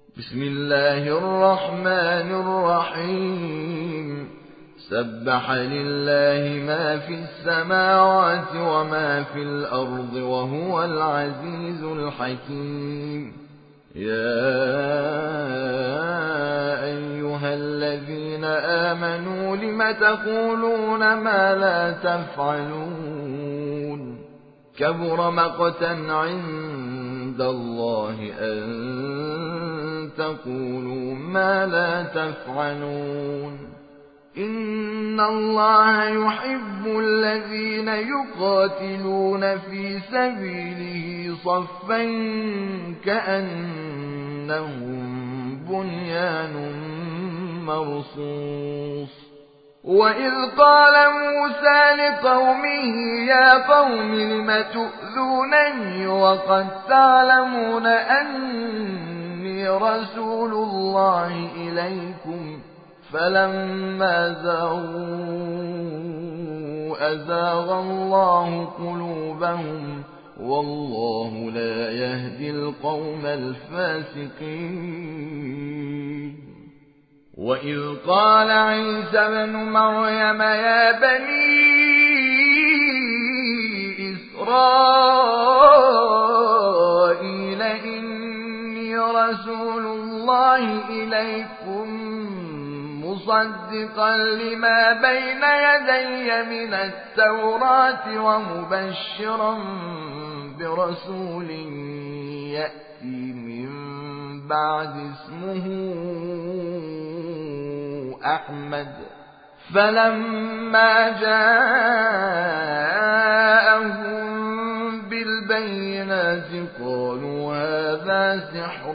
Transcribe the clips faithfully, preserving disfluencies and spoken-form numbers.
بسم الله الرحمن الرحيم سبح لله ما في السماوات وما في الأرض وهو العزيز الحكيم. يا أيها الذين آمنوا لم تقولون ما لا تفعلون كبر مقتا عند الله أن تقولوا ما لا تفعلون. إن الله يحب الذين يقاتلون في سبيله صفا كأنهم بنيان مرصوص. وإذ قال موسى لقومه يا قوم لم تؤذونني وقد تعلمون أني رسول الله إليكم فلما زاغوا أزاغ الله قلوبهم والله لا يهدي القوم الفاسقين. وإذ قال عيسى ابن مريم يا بني إسرائيل إني رسول الله إليكم مصدقا لما بين يدي من التوراة ومبشرا برسول يأتي من بعد اسمه أحمد. فلما جاءهم بالبينات قالوا هذا سحر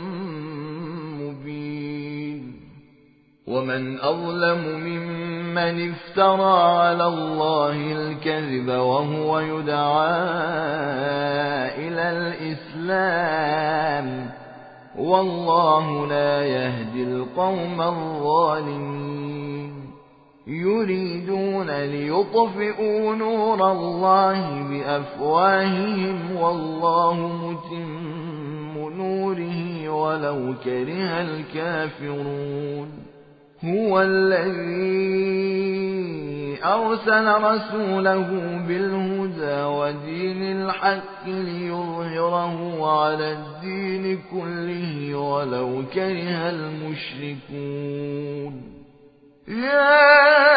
مبين. ومن أظلم ممن افترى على الله الكذب وهو يدعى إلى الإسلام والله لا يهدي القوم الظالمين. يريدون ليطفئوا نور الله بأفواههم والله متم نوره ولو كره الكافرون. هو الذي أرسل رسوله بالهدى ودين الحق ليظهره على الدين كله ولو كره المشركون. يا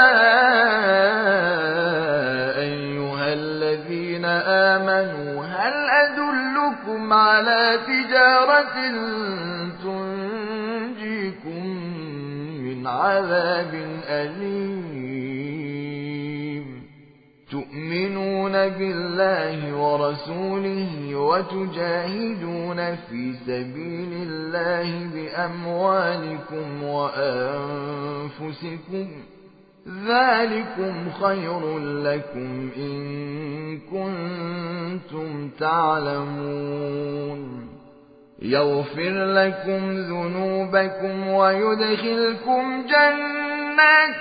أيها الذين آمنوا هل أدلكم على تجارة تنجيكم من عذاب أليم تؤمنون بالله ورسوله وتجاهدون في سبيل الله بأموالكم وأنفسكم ذلكم خير لكم إن كنتم تعلمون. يغفر لكم ذنوبكم ويدخلكم جنات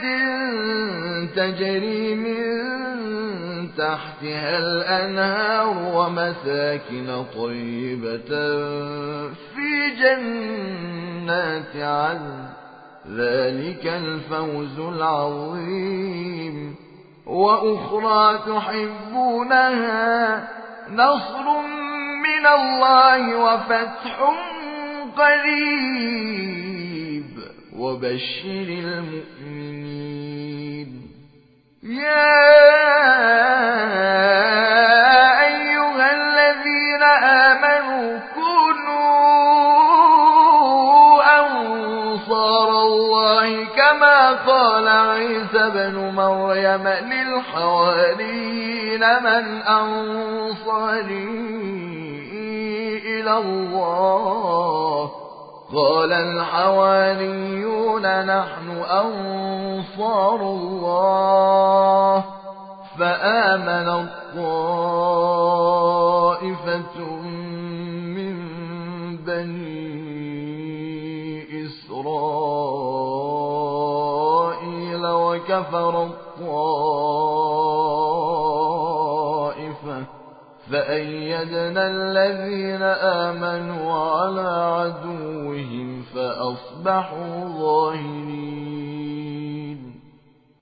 تجري من تحتها الأنهار ومساكن طيبة في جنات عدن ذلك الفوز العظيم. وأخرى تحبونها نصر من الله وفتح قريب وبشر المؤمنين. يا أيها الذين آمنوا كونوا أنصار الله كما قال عيسى بن مريم للحواريين من أنصاري إلى الله قال الحواريون نحن أنصار الله. فآمن طائفة من بني إسرائيل وكفر الطائفة فأيدنا الذين آمنوا على عدوهم فأصبحوا ظاهرين.